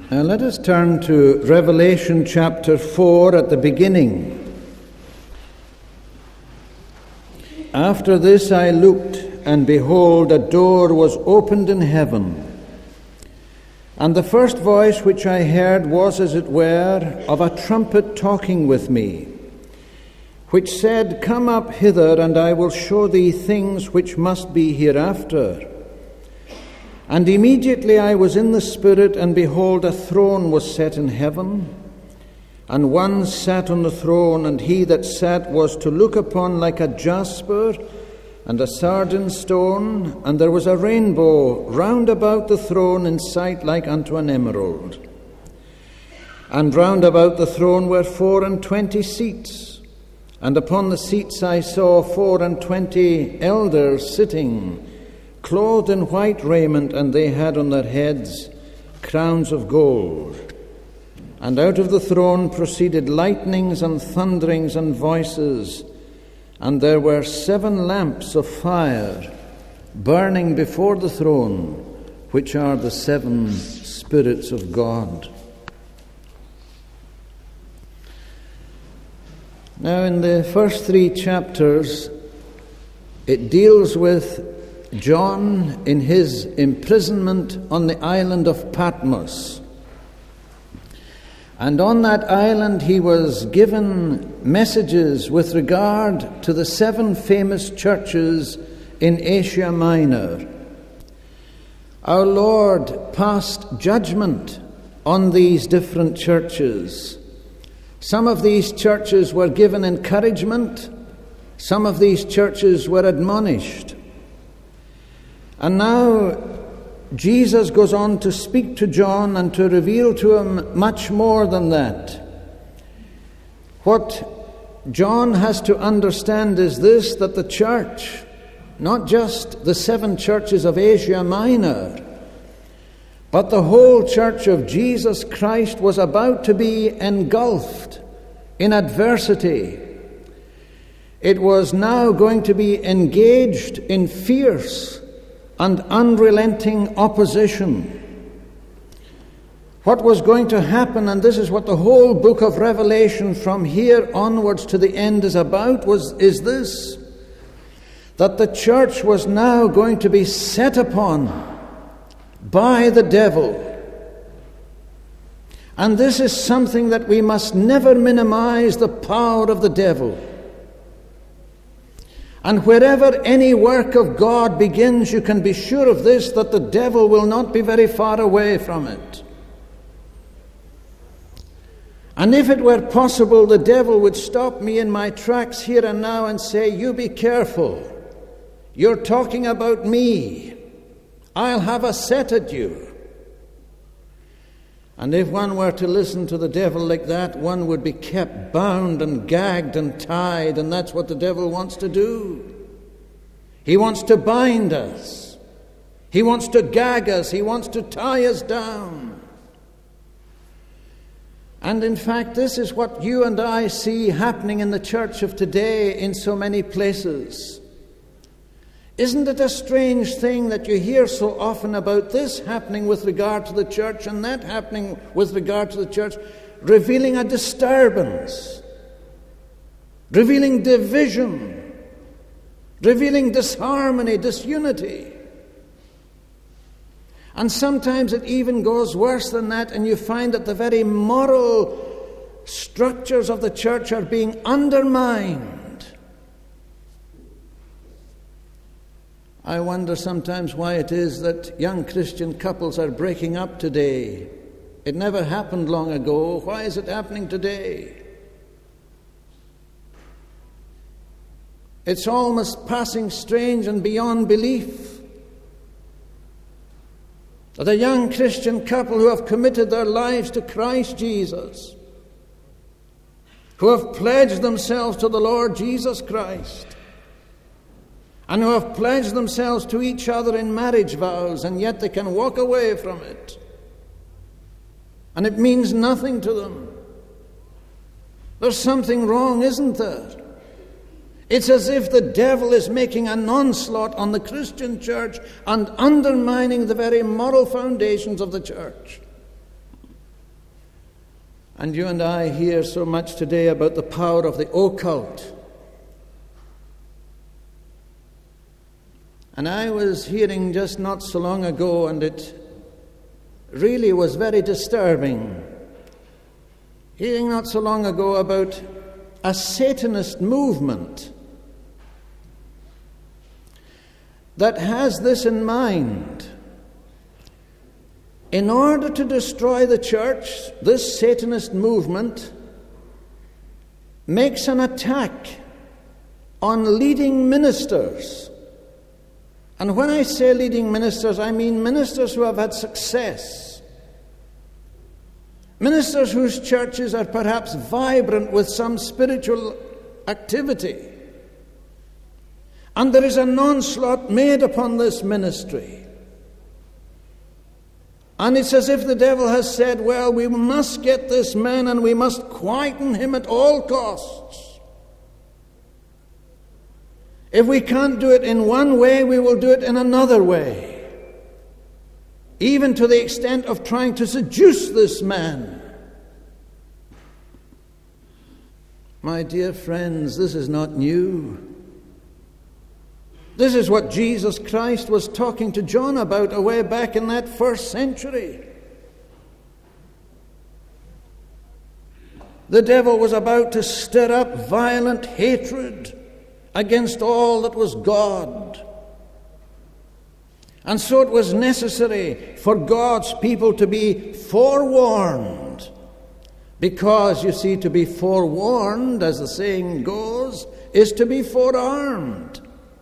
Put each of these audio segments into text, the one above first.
Let us turn to Revelation chapter 4 at the beginning. After this I looked, and behold, a door was opened in heaven. And the first voice which I heard was, as it were, of a trumpet talking with me, which said, Come up hither, and I will show thee things which must be hereafter. And immediately I was in the Spirit, and behold, a throne was set in heaven, and one sat on the throne, and he that sat was to look upon like a jasper and a sardine stone, and there was a rainbow round about the throne in sight like unto an emerald. And round about the throne were 24 seats, and upon the seats I saw 24 elders sitting, clothed in white raiment, and they had on their heads crowns of gold. And out of the throne proceeded lightnings and thunderings and voices, and there were 7 lamps of fire burning before the throne, which are the 7 spirits of God. Now, in the first 3 chapters, it deals with John in his imprisonment on the island of Patmos. And on that island he was given messages with regard to the 7 famous churches in Asia Minor. Our Lord passed judgment on these different churches. Some of these churches were given encouragement, some of these churches were admonished. And now Jesus goes on to speak to John and to reveal to him much more than that. What John has to understand is this, that the church, not just the 7 churches of Asia Minor, but the whole church of Jesus Christ was about to be engulfed in adversity. It was now going to be engaged in fierce and unrelenting opposition. What was going to happen, and this is what the whole book of Revelation from here onwards to the end is about, is this, that the church was now going to be set upon by the devil. And this is something that we must never minimize, the power of the devil. And wherever any work of God begins, you can be sure of this, that the devil will not be very far away from it. And if it were possible, the devil would stop me in my tracks here and now and say, You be careful. You're talking about me. I'll have a set at you. And if one were to listen to the devil like that, one would be kept bound and gagged and tied, and that's what the devil wants to do. He wants to bind us. He wants to gag us. He wants to tie us down. And in fact, this is what you and I see happening in the church of today in so many places. Isn't it a strange thing that you hear so often about this happening with regard to the church and that happening with regard to the church, revealing a disturbance, revealing division, revealing disharmony, disunity. And sometimes it even goes worse than that, and you find that the very moral structures of the church are being undermined. I wonder sometimes why it is that young Christian couples are breaking up today. It never happened long ago. Why is it happening today? It's almost passing strange and beyond belief that a young Christian couple who have committed their lives to Christ Jesus, who have pledged themselves to the Lord Jesus Christ, and who have pledged themselves to each other in marriage vows, and yet they can walk away from it. And it means nothing to them. There's something wrong, isn't there? It's as if the devil is making an onslaught on the Christian church and undermining the very moral foundations of the church. And you and I hear so much today about the power of the occult. And I was hearing just not so long ago, and it really was very disturbing, hearing not so long ago about a Satanist movement that has this in mind. In order to destroy the church, this Satanist movement makes an attack on leading ministers. And when I say leading ministers, I mean ministers who have had success. Ministers whose churches are perhaps vibrant with some spiritual activity. And there is an onslaught made upon this ministry. And it's as if the devil has said, well, we must get this man and we must quieten him at all costs. If we can't do it in one way, we will do it in another way. Even to the extent of trying to seduce this man. My dear friends, this is not new. This is what Jesus Christ was talking to John about away back in that first century. The devil was about to stir up violent hatred against all that was God. And so it was necessary for God's people to be forewarned. Because, you see, to be forewarned, as the saying goes, is to be forearmed.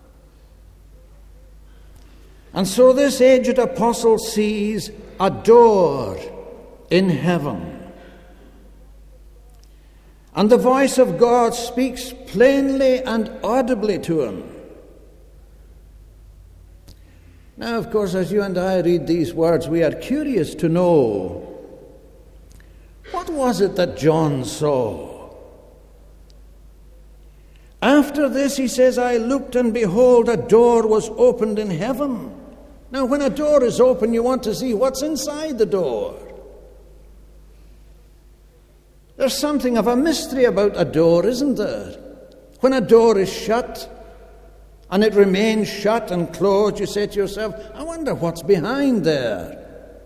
And so this aged apostle sees a door in heaven. And the voice of God speaks plainly and audibly to him. Now, of course, as you and I read these words, we are curious to know, what was it that John saw? After this, he says, I looked and behold, a door was opened in heaven. Now, when a door is open, you want to see what's inside the door. There's something of a mystery about a door, isn't there? When a door is shut, and it remains shut and closed, you say to yourself, I wonder what's behind there.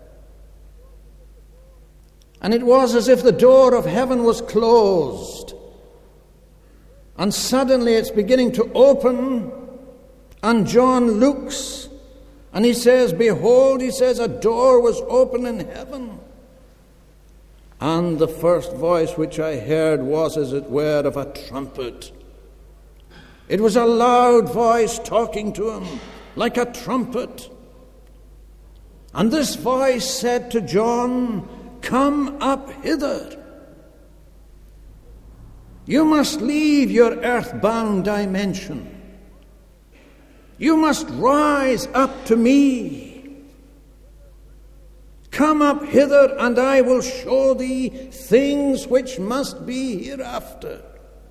And it was as if the door of heaven was closed. And suddenly it's beginning to open, and John looks, and he says, behold, he says, a door was open in heaven. And the first voice which I heard was, as it were, of a trumpet. It was a loud voice talking to him, like a trumpet. And this voice said to John, come up hither. You must leave your earthbound dimension. You must rise up to me. Come up hither, and I will show thee things which must be hereafter.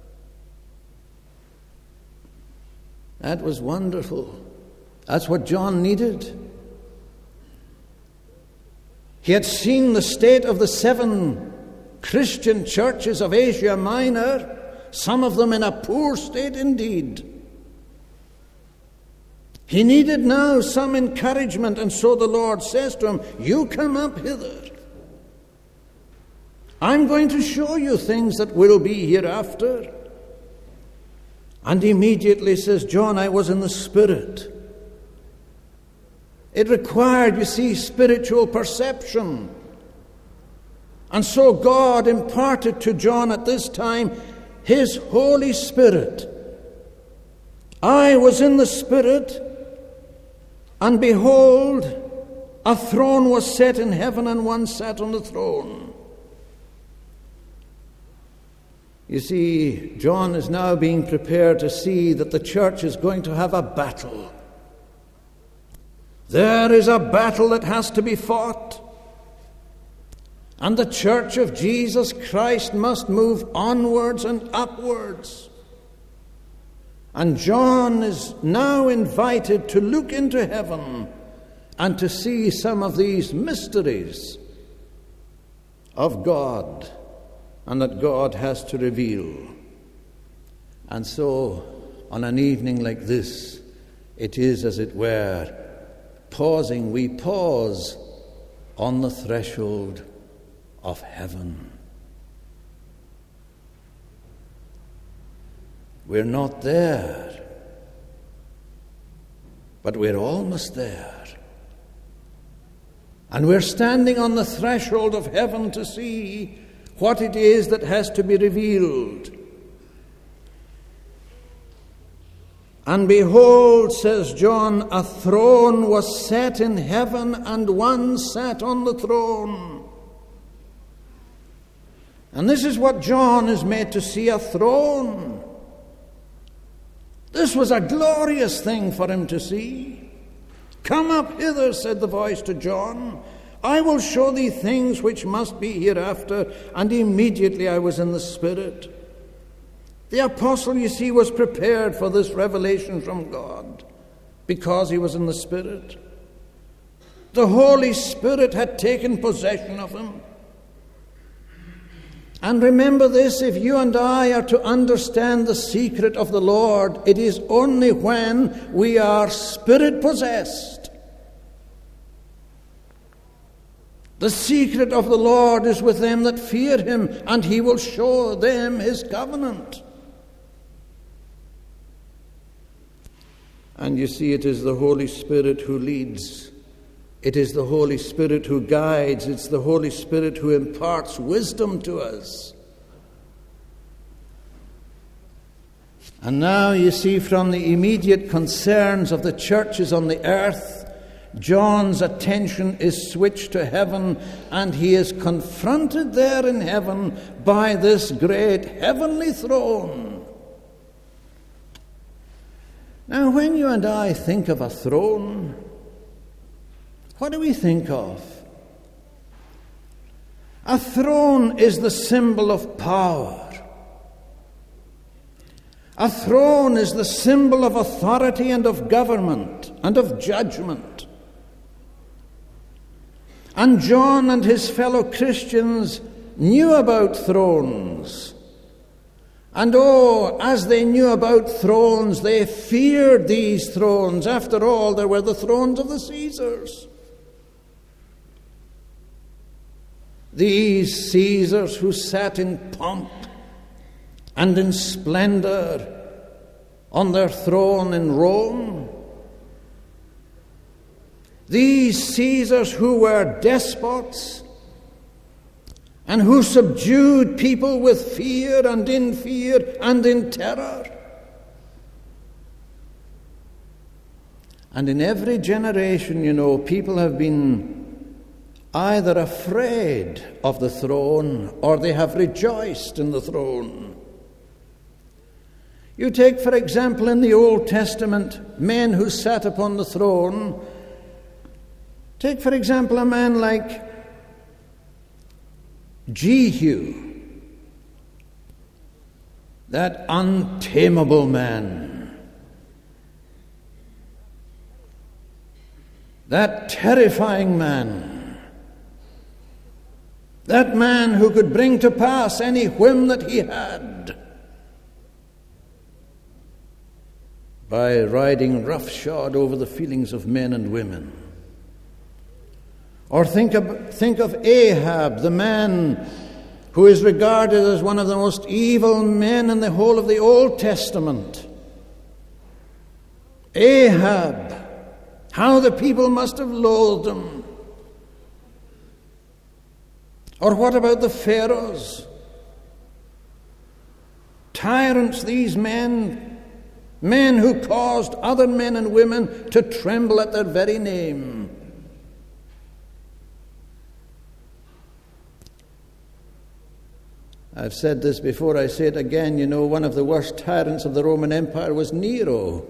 That was wonderful. That's what John needed. He had seen the state of the 7 Christian churches of Asia Minor, some of them in a poor state indeed. He needed now some encouragement, and so the Lord says to him, you come up hither. I'm going to show you things that will be hereafter. And immediately says John, I was in the Spirit. It required, you see, spiritual perception. And so God imparted to John at this time His Holy Spirit. I was in the Spirit, and behold, a throne was set in heaven, and one sat on the throne. You see, John is now being prepared to see that the church is going to have a battle. There is a battle that has to be fought. And the church of Jesus Christ must move onwards and upwards. And John is now invited to look into heaven and to see some of these mysteries of God. and that God has to reveal. And so, on an evening like this, it is, as it were, pausing. We pause on the threshold of heaven. We're not there, but we're almost there. And we're standing on the threshold of heaven to see what it is that has to be revealed. And behold, says John, a throne was set in heaven, and one sat on the throne. And this is what John is made to see, a throne. This was a glorious thing for him to see. Come up hither, said the voice to John. I will show thee things which must be hereafter. And immediately I was in the Spirit. The apostle, you see, was prepared for this revelation from God because he was in the Spirit. The Holy Spirit had taken possession of him. And remember this, if you and I are to understand the secret of the Lord, it is only when we are Spirit-possessed. The secret of the Lord is with them that fear him, and he will show them his covenant. And you see, it is the Holy Spirit who leads. It is the Holy Spirit who guides. It's the Holy Spirit who imparts wisdom to us. And now you see, from the immediate concerns of the churches on the earth, John's attention is switched to heaven, and he is confronted there in heaven by this great heavenly throne. Now, when you and I think of a throne, what do we think of? A throne is the symbol of power. A throne is the symbol of authority and of government and of judgment. And John and his fellow Christians knew about thrones. And as they knew about thrones, they feared these thrones. After all, there were the thrones of the Caesars. These Caesars who sat in pomp and in splendor on their throne in Rome. These Caesars who were despots and who subdued people with fear and in terror. And in every generation, you know, people have been either afraid of the throne or they have rejoiced in the throne. You take, for example, in the Old Testament, men who sat upon the throne. Take, for example, a man like Jehu, that untamable man, that terrifying man, that man who could bring to pass any whim that he had by riding roughshod over the feelings of men and women. Or think of Ahab, the man who is regarded as one of the most evil men in the whole of the Old Testament. Ahab, how the people must have loathed him. Or what about the Pharaohs? Tyrants, these men who caused other men and women to tremble at their very name. I've said this before, I say it again, you know, one of the worst tyrants of the Roman Empire was Nero.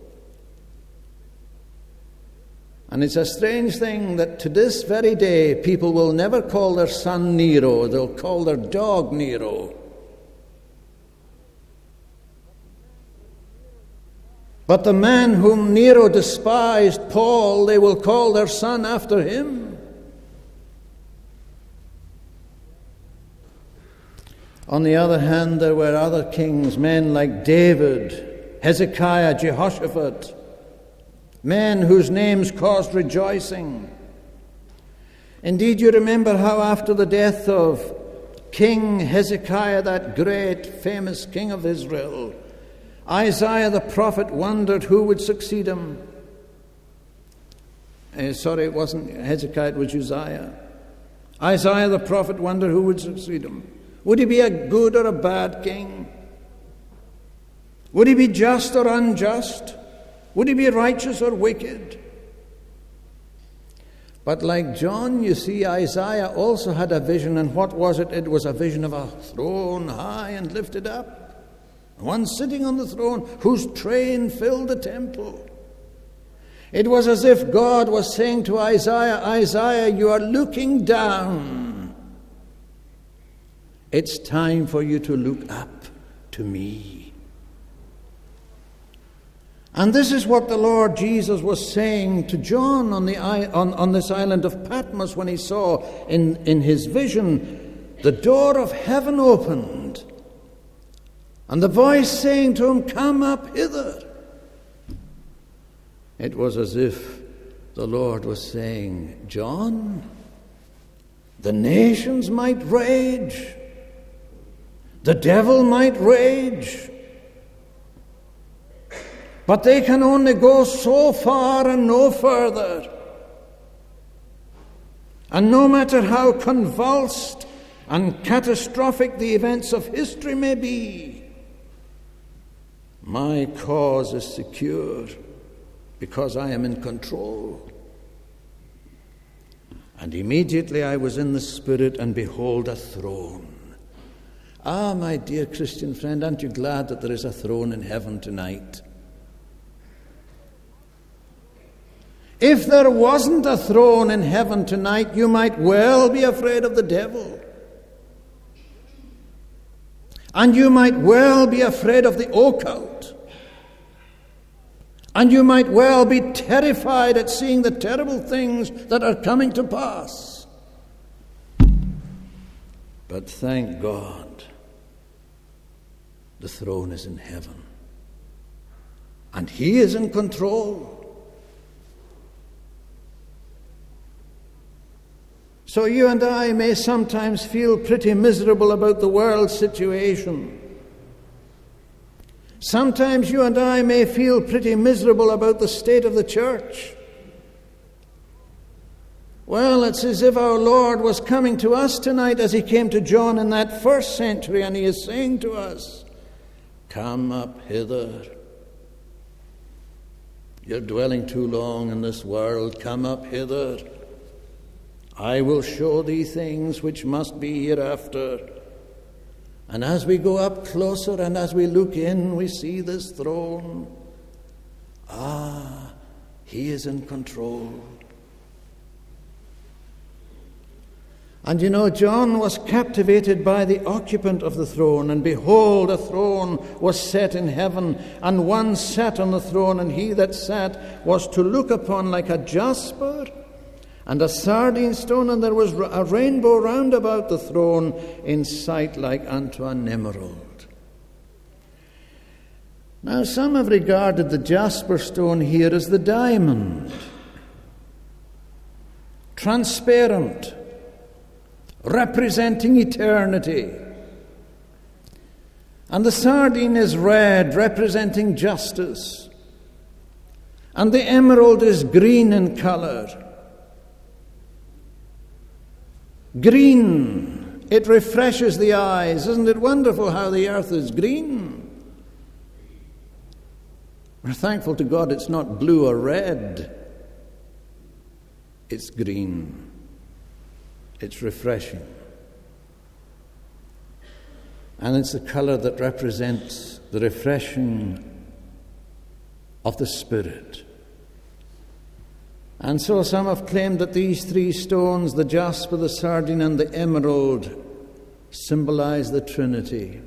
And it's a strange thing that to this very day, people will never call their son Nero, they'll call their dog Nero. But the man whom Nero despised, Paul, they will call their son after him. On the other hand, there were other kings, men like David, Hezekiah, Jehoshaphat, men whose names caused rejoicing. Indeed, you remember how after the death of King Hezekiah, that great famous king of Israel, Isaiah the prophet wondered who would succeed him. It wasn't Hezekiah, it was Uzziah. Isaiah the prophet wondered who would succeed him. Would he be a good or a bad king? Would he be just or unjust? Would he be righteous or wicked? But like John, you see, Isaiah also had a vision, and what was it? It was a vision of a throne high and lifted up, one sitting on the throne whose train filled the temple. It was as if God was saying to Isaiah, Isaiah, you are looking down. It's time for you to look up to me. And this is what the Lord Jesus was saying to John on this island of Patmos when he saw in his vision the door of heaven opened and the voice saying to him, come up hither. It was as if the Lord was saying, John, the nations might rage, the devil might rage, but they can only go so far and no further. And no matter how convulsed and catastrophic the events of history may be, my cause is secure because I am in control. And immediately I was in the Spirit, and behold, a throne. Ah, my dear Christian friend, aren't you glad that there is a throne in heaven tonight? If there wasn't a throne in heaven tonight, you might well be afraid of the devil. And you might well be afraid of the occult. And you might well be terrified at seeing the terrible things that are coming to pass. But thank God, the throne is in heaven. And He is in control. So you and I may sometimes feel pretty miserable about the world situation. Sometimes you and I may feel pretty miserable about the state of the church. Well, it's as if our Lord was coming to us tonight as He came to John in that first century, and He is saying to us, come up hither. You're dwelling too long in this world. Come up hither. I will show thee things which must be hereafter. And as we go up closer and as we look in, we see this throne. Ah, He is in control. And you know, John was captivated by the occupant of the throne. And behold, a throne was set in heaven, and one sat on the throne, and he that sat was to look upon like a jasper and a sardine stone, and there was a rainbow round about the throne, in sight like unto an emerald. Now some have regarded the jasper stone here as the diamond, transparent, representing eternity. And the sardine is red, representing justice. And the emerald is green in colour. Green, it refreshes the eyes. Isn't it wonderful how the earth is green? We're thankful to God it's not blue or red. It's green. It's refreshing. And it's the colour that represents the refreshing of the Spirit. And so some have claimed that these three stones, the jasper, the sardine, and the emerald, symbolize the Trinity.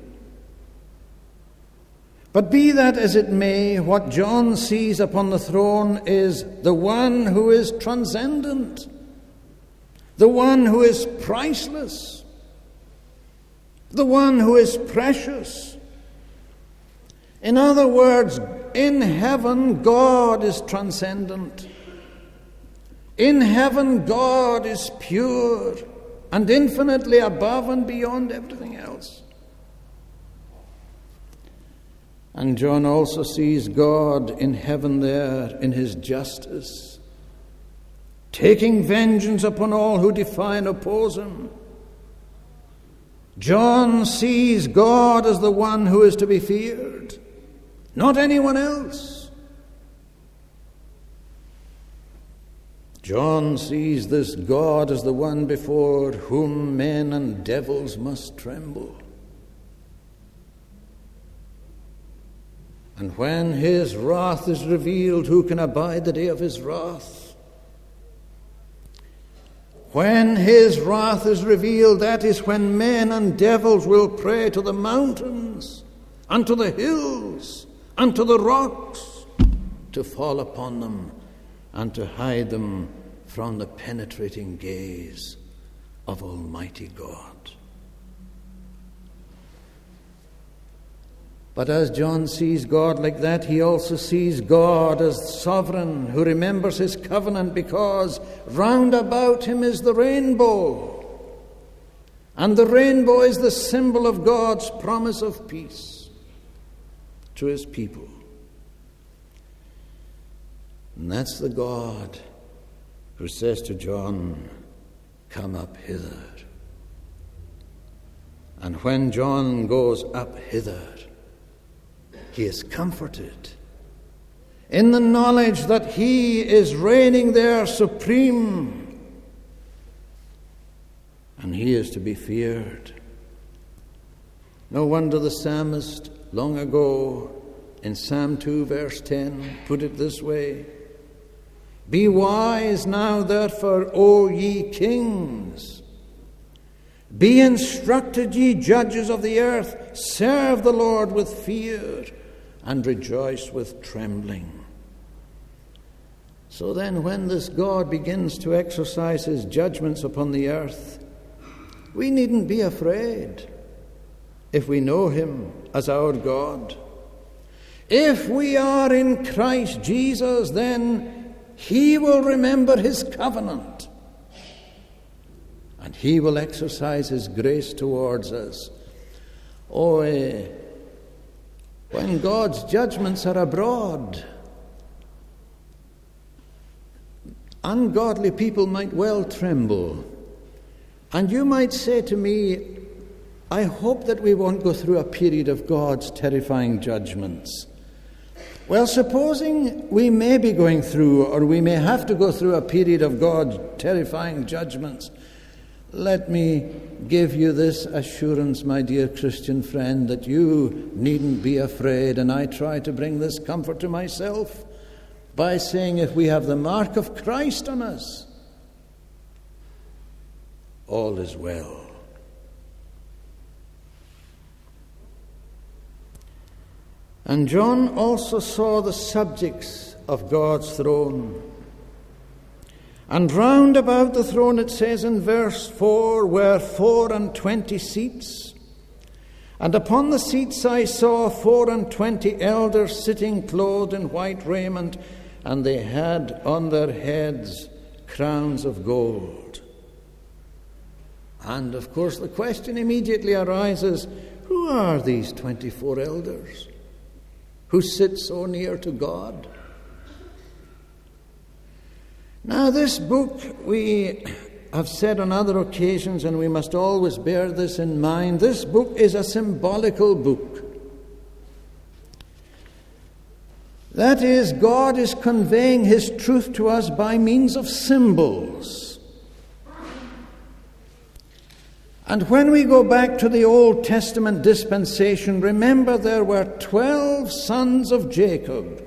But be that as it may, what John sees upon the throne is the one who is transcendent, the one who is priceless, the one who is precious. In other words, in heaven, God is transcendent. In heaven, God is pure and infinitely above and beyond everything else. And John also sees God in heaven there in his justice, taking vengeance upon all who defy and oppose him. John sees God as the one who is to be feared, not anyone else. John sees this God as the one before whom men and devils must tremble. And when his wrath is revealed, who can abide the day of his wrath? When his wrath is revealed, that is when men and devils will pray to the mountains and to the hills and to the rocks to fall upon them and to hide them from the penetrating gaze of Almighty God. But as John sees God like that, he also sees God as sovereign, who remembers his covenant, because round about him is the rainbow. And the rainbow is the symbol of God's promise of peace to his people. And that's the God who says to John, "Come up hither." And when John goes up hither, he is comforted in the knowledge that he is reigning there supreme, and he is to be feared. No wonder the psalmist long ago in Psalm 2 verse 10 put it this way: "Be wise now therefore, O ye kings. Be instructed, ye judges of the earth. Serve the Lord with fear and rejoice with trembling." So then, when this God begins to exercise his judgments upon the earth, we needn't be afraid if we know him as our God. If we are in Christ Jesus, then he will remember his covenant, and he will exercise his grace towards us. When God's judgments are abroad, ungodly people might well tremble. And you might say to me, "I hope that we won't go through a period of God's terrifying judgments." Well, supposing we may be going through, or we may have to go through a period of God's terrifying judgments, let me give you this assurance, my dear Christian friend, that you needn't be afraid. And I try to bring this comfort to myself by saying, if we have the mark of Christ on us, all is well. And John also saw the subjects of God's throne. And round about the throne, it says in verse 4, were 24 seats. And upon the seats I saw 24 elders sitting clothed in white raiment, and they had on their heads crowns of gold. And of course the question immediately arises, who are these 24 elders who sit so near to God? Now, this book, we have said on other occasions, and we must always bear this in mind, this book is a symbolical book. That is, God is conveying his truth to us by means of symbols. And when we go back to the Old Testament dispensation, remember there were 12 sons of Jacob.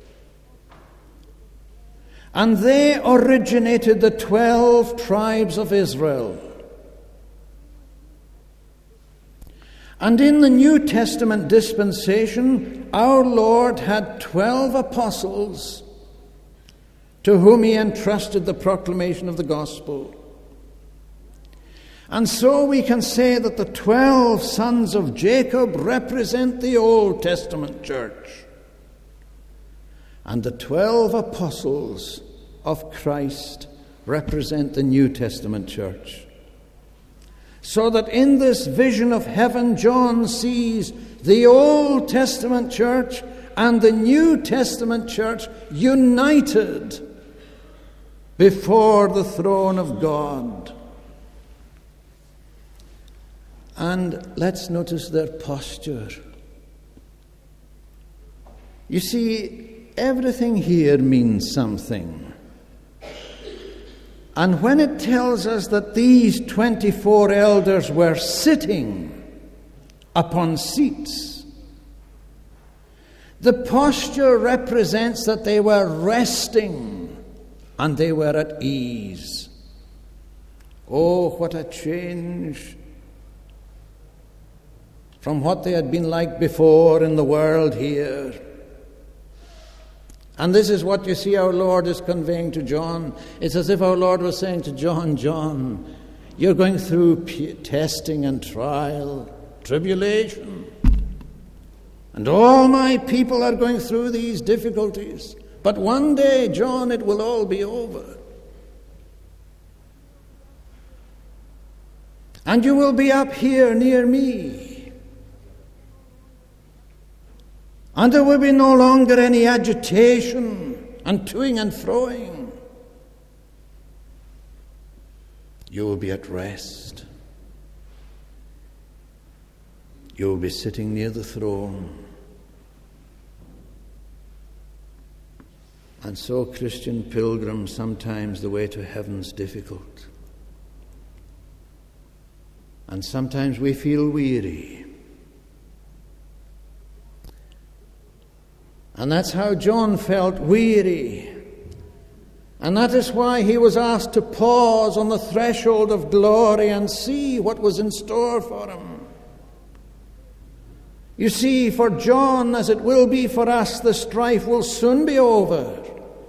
And they originated the 12 tribes of Israel. And in the New Testament dispensation, our Lord had 12 apostles to whom he entrusted the proclamation of the gospel. And so we can say that the 12 sons of Jacob represent the Old Testament church, and the 12 apostles of Christ represent the New Testament church. So that in this vision of heaven, John sees the Old Testament church and the New Testament church united before the throne of God. And let's notice their posture. You see, everything here means something. And when it tells us that these 24 elders were sitting upon seats, the posture represents that they were resting and they were at ease. Oh, what a change from what they had been like before in the world here. And this is what you see our Lord is conveying to John. It's as if our Lord was saying to John, John, you're going through testing and trial, tribulation. And all my people are going through these difficulties. But one day, John, it will all be over. And you will be up here near me. And there will be no longer any agitation and toing and froing. You will be at rest. You will be sitting near the throne. And so, Christian pilgrim, sometimes the way to heaven's difficult. And sometimes we feel weary. And that's how John felt, weary. And that is why he was asked to pause on the threshold of glory and see what was in store for him. You see, for John, as it will be for us, the strife will soon be over.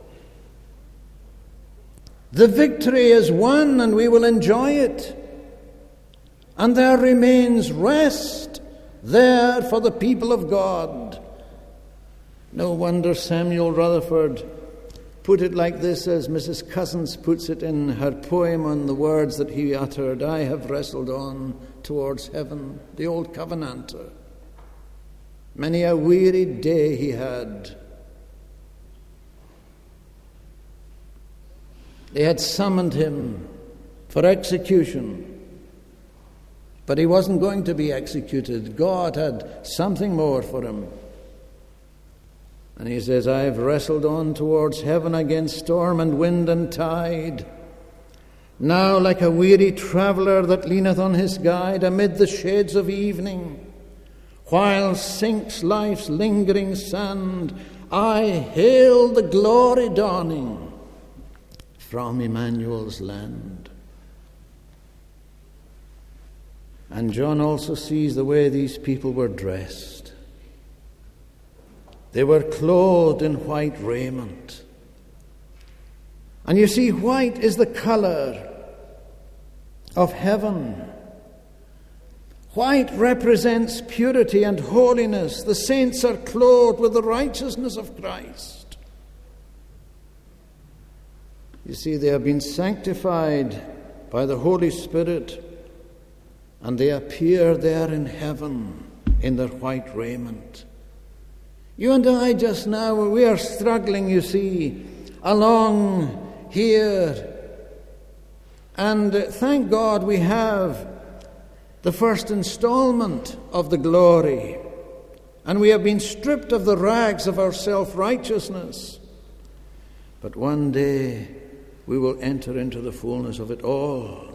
The victory is won and we will enjoy it. And there remains rest there for the people of God. No wonder Samuel Rutherford put it like this, as Mrs. Cousins puts it in her poem on the words that he uttered, I have wrestled on towards heaven, the old Covenanter. Many a weary day he had. They had summoned him for execution, but he wasn't going to be executed. God had something more for him. And he says, I have wrestled on towards heaven against storm and wind and tide. Now like a weary traveller that leaneth on his guide amid the shades of evening, while sinks life's lingering sand, I hail the glory dawning from Emmanuel's land. And John also sees the way these people were dressed. They were clothed in white raiment. And you see, white is the color of heaven. White represents purity and holiness. The saints are clothed with the righteousness of Christ. You see, they have been sanctified by the Holy Spirit, and they appear there in heaven in their white raiment. You and I just now, we are struggling, you see, along here. And thank God we have the first installment of the glory. And we have been stripped of the rags of our self-righteousness. But one day we will enter into the fullness of it all.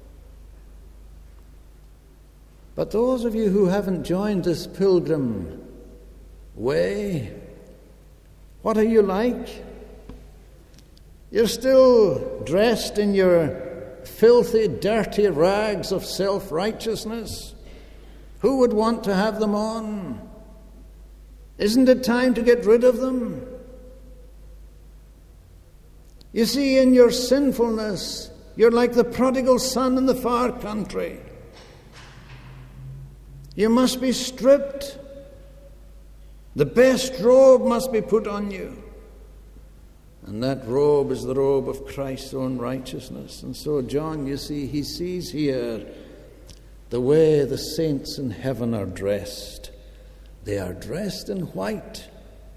But those of you who haven't joined this pilgrim way, what are you like? You're still dressed in your filthy, dirty rags of self-righteousness. Who would want to have them on? Isn't it time to get rid of them? You see, in your sinfulness, You're like the prodigal son in the far country. You must be stripped. The best robe must be put on you. And that robe is the robe of Christ's own righteousness. And so John, you see, he sees here the way the saints in heaven are dressed. They are dressed in white.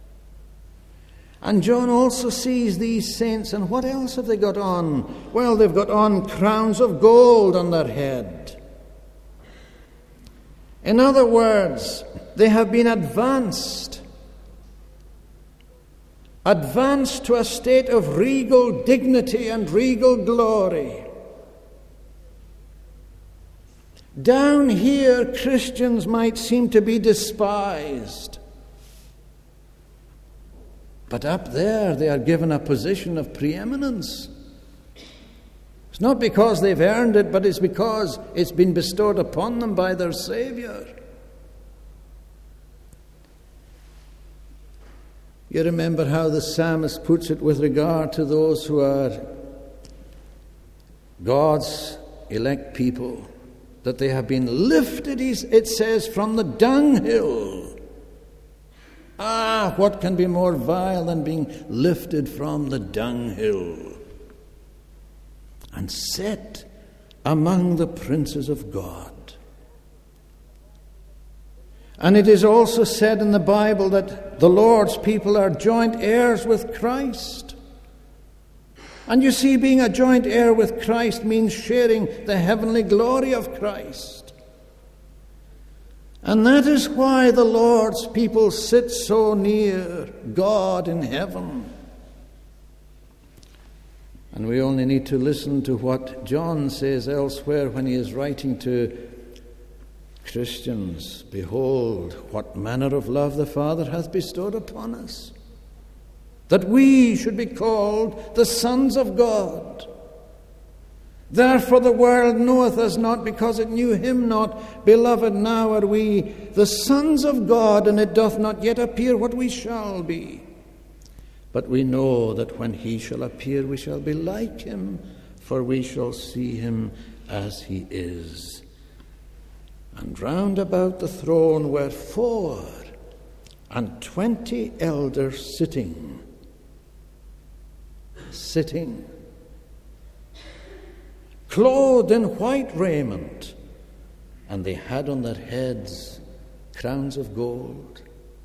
And John also sees these saints, and what else have they got on? Well, they've got on crowns of gold on their head. In other words, they have been advanced to a state of regal dignity and regal glory. Down here, Christians might seem to be despised. But up there, they are given a position of preeminence. It's not because they've earned it, but it's because it's been bestowed upon them by their Savior. You remember how the psalmist puts it with regard to those who are God's elect people, that they have been lifted, it says, from the dunghill. Ah, what can be more vile than being lifted from the dunghill and set among the princes of God? And it is also said in the Bible that the Lord's people are joint heirs with Christ. And you see, being a joint heir with Christ means sharing the heavenly glory of Christ. And that is why the Lord's people sit so near God in heaven. And we only need to listen to what John says elsewhere when he is writing to Christians. Behold, what manner of love the Father hath bestowed upon us, that we should be called the sons of God. Therefore the world knoweth us not, because it knew him not. Beloved, now are we the sons of God, and it doth not yet appear what we shall be. But we know that when he shall appear, we shall be like him, for we shall see him as he is. And round about the throne were 24 elders sitting, clothed in white raiment, and they had on their heads crowns of gold.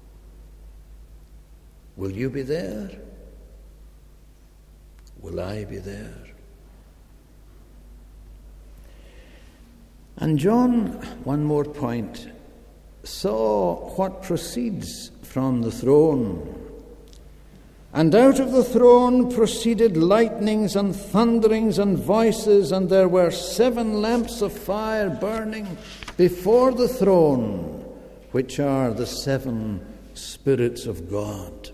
Will you be there? Will I be there? And John, one more point, saw what proceeds from the throne. And out of the throne proceeded lightnings and thunderings and voices, and there were 7 lamps of fire burning before the throne, which are the 7 spirits of God.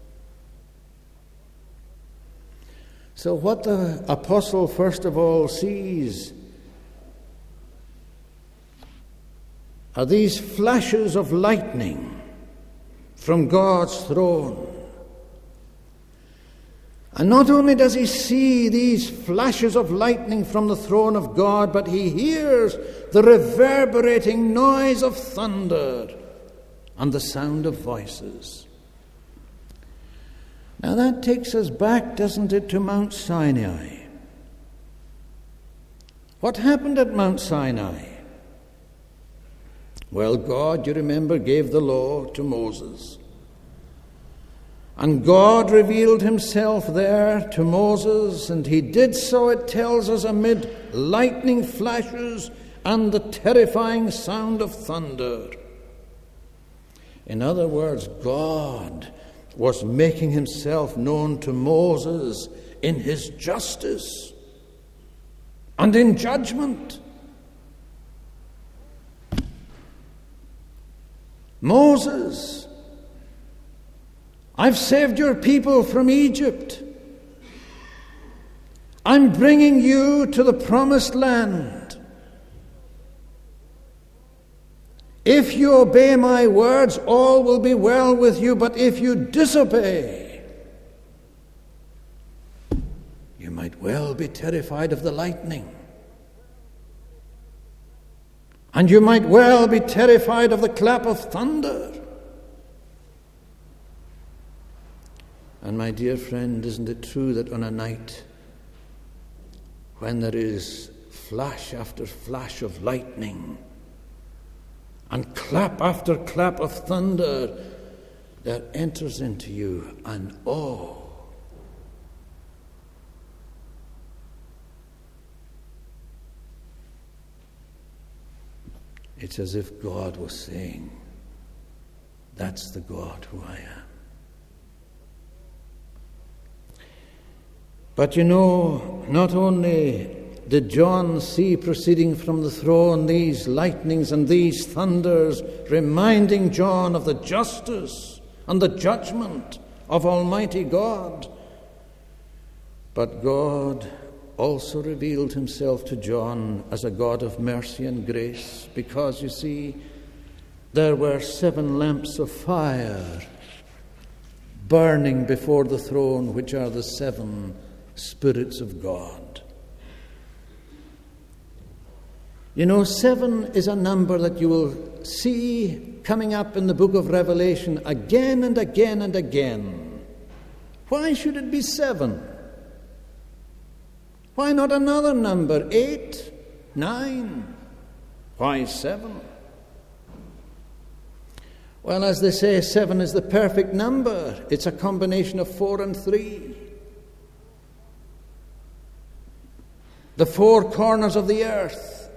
So what the apostle first of all sees are these flashes of lightning from God's throne. And not only does he see these flashes of lightning from the throne of God, but he hears the reverberating noise of thunder and the sound of voices. Now that takes us back, doesn't it, to Mount Sinai. What happened at Mount Sinai? Well, God, you remember, gave the law to Moses. And God revealed himself there to Moses, and he did so, it tells us, amid lightning flashes and the terrifying sound of thunder. In other words, God was making himself known to Moses in his justice and in judgment. Moses, I've saved your people from Egypt. I'm bringing you to the promised land. If you obey my words, all will be well with you, but if you disobey, you might well be terrified of the lightning. And you might well be terrified of the clap of thunder. And my dear friend, isn't it true that on a night when there is flash after flash of lightning and clap after clap of thunder, there enters into you an awe. It's as if God was saying, that's the God who I am. But you know, not only did John see proceeding from the throne these lightnings and these thunders, reminding John of the justice and the judgment of Almighty God, but God also revealed himself to John as a God of mercy and grace, because, you see, there were 7 lamps of fire burning before the throne, which are the 7 spirits of God. You know, 7 is a number that you will see coming up in the book of Revelation again and again and again. Why should it be 7? Why not another number? 8, 9? Why 7? Well, as they say, 7 is the perfect number. It's a combination of 4 and 3. The 4 corners of the earth.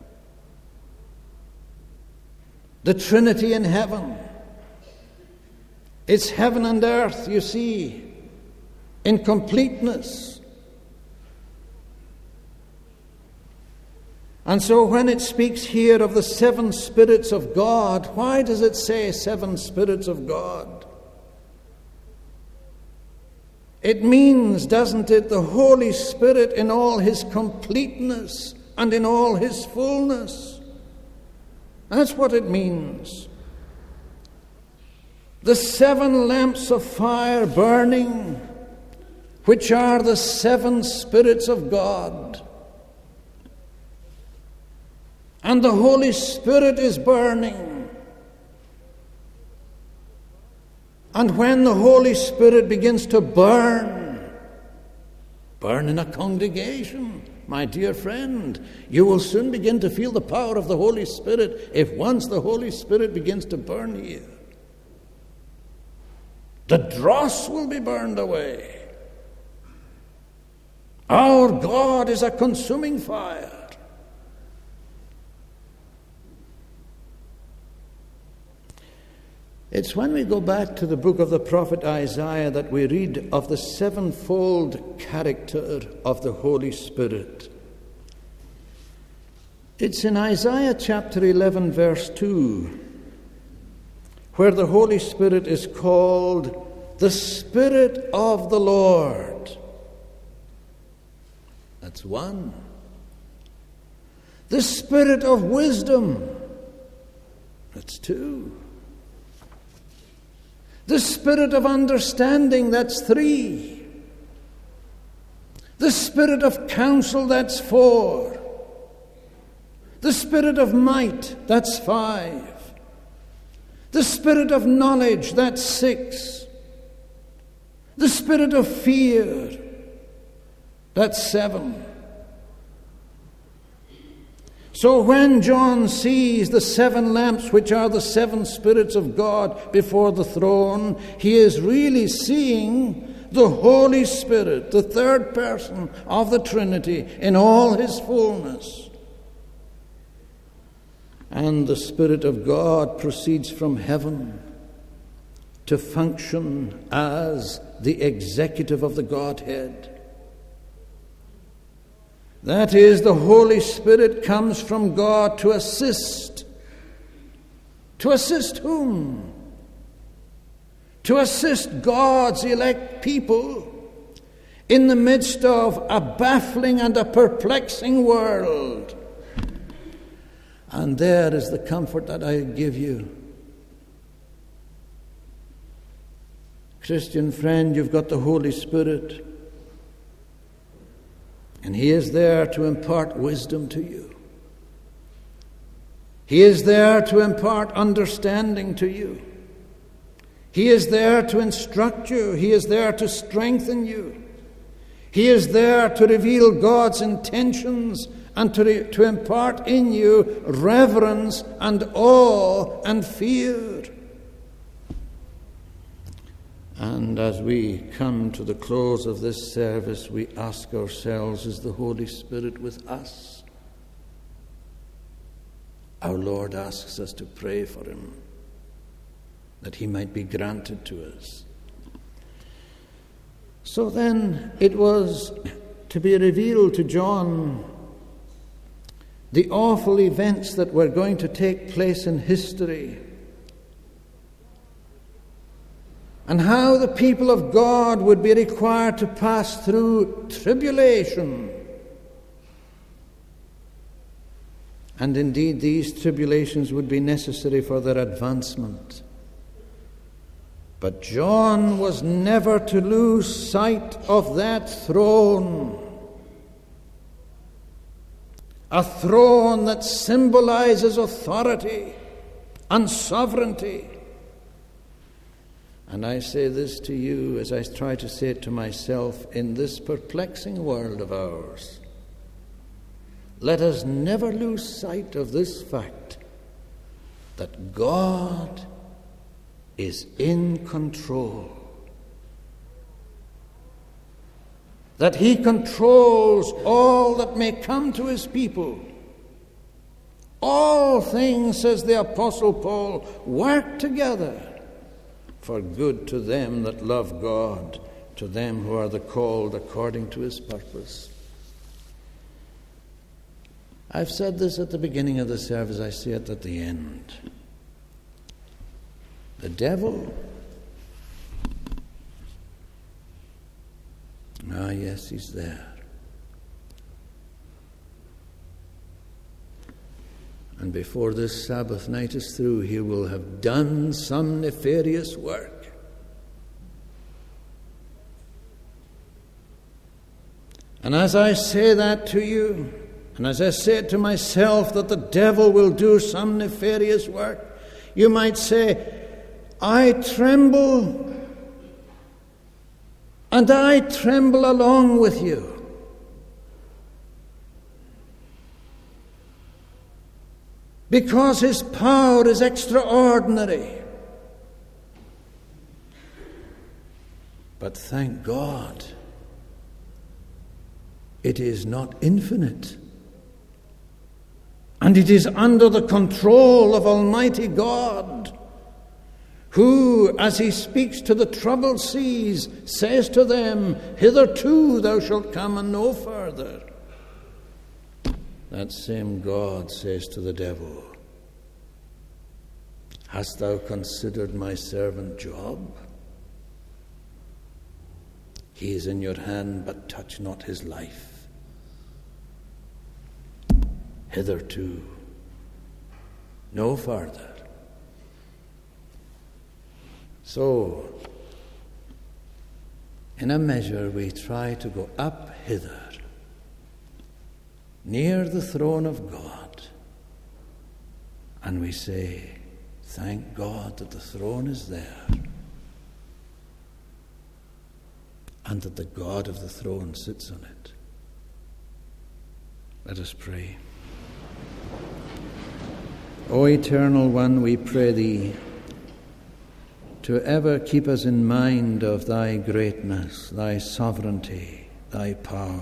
The Trinity in heaven. It's heaven and earth, you see, in completeness. And so when it speaks here of the 7 spirits of God, why does it say 7 spirits of God? It means, doesn't it, the Holy Spirit in all his completeness and in all his fullness. That's what it means. The 7 lamps of fire burning, which are the 7 spirits of God. And the Holy Spirit is burning. And when the Holy Spirit begins to burn in a congregation, my dear friend, you will soon begin to feel the power of the Holy Spirit if once the Holy Spirit begins to burn here. The dross will be burned away. Our God is a consuming fire. It's when we go back to the book of the prophet Isaiah that we read of the 7-fold character of the Holy Spirit. It's in Isaiah chapter 11, verse 2, where the Holy Spirit is called the Spirit of the Lord. That's 1. The Spirit of wisdom. That's 2. The Spirit of understanding, that's 3. The Spirit of counsel, that's 4. The Spirit of might, that's 5. The Spirit of knowledge, that's 6. The Spirit of fear, that's 7. So when John sees the 7 lamps, which are the 7 spirits of God before the throne, he is really seeing the Holy Spirit, the 3rd person of the Trinity, in all his fullness. And the Spirit of God proceeds from heaven to function as the executive of the Godhead. That is, the Holy Spirit comes from God to assist. To assist whom? To assist God's elect people in the midst of a baffling and a perplexing world. And there is the comfort that I give you. Christian friend, you've got the Holy Spirit. And He is there to impart wisdom to you. He is there to impart understanding to you. He is there to instruct you. He is there to strengthen you. He is there to reveal God's intentions and to impart in you reverence and awe and fear. And as we come to the close of this service, we ask ourselves, is the Holy Spirit with us? Our Lord asks us to pray for Him, that He might be granted to us. So then it was to be revealed to John the awful events that were going to take place in history, and how the people of God would be required to pass through tribulation. And indeed, these tribulations would be necessary for their advancement. But John was never to lose sight of that throne. A throne that symbolizes authority and sovereignty. And I say this to you as I try to say it to myself in this perplexing world of ours. Let us never lose sight of this fact, that God is in control. That He controls all that may come to His people. All things, says the Apostle Paul, work together for good to them that love God, to them who are the called according to His purpose. I've said this at the beginning of the service, I say it at the end. The devil, yes, he's there. And before this Sabbath night is through, he will have done some nefarious work. And as I say that to you, and as I say it to myself, that the devil will do some nefarious work, you might say, I tremble, and I tremble along with you. Because his power is extraordinary. But thank God, it is not infinite. And it is under the control of Almighty God, who, as He speaks to the troubled seas, says to them, hitherto thou shalt come and no further. That same God says to the devil, hast thou considered my servant Job? He is in your hand, but touch not his life. Hitherto, no further. So, in a measure, we try to go up hither, near the throne of God, and we say, thank God that the throne is there, and that the God of the throne sits on it. Let us pray. O Eternal One, we pray Thee to ever keep us in mind of Thy greatness, Thy sovereignty, Thy power.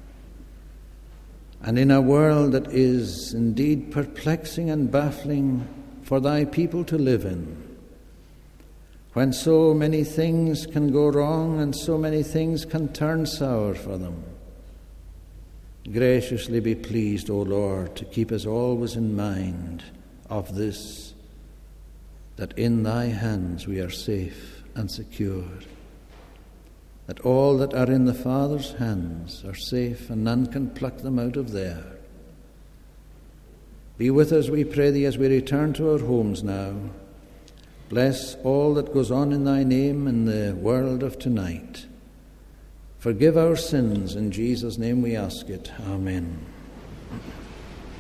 And in a world that is indeed perplexing and baffling for Thy people to live in, when so many things can go wrong and so many things can turn sour for them, graciously be pleased, O Lord, to keep us always in mind of this, that in Thy hands we are safe and secure, that all that are in the Father's hands are safe and none can pluck them out of there. Be with us, we pray Thee, as we return to our homes now. Bless all that goes on in Thy name in the world of tonight. Forgive our sins. In Jesus' name we ask it. Amen.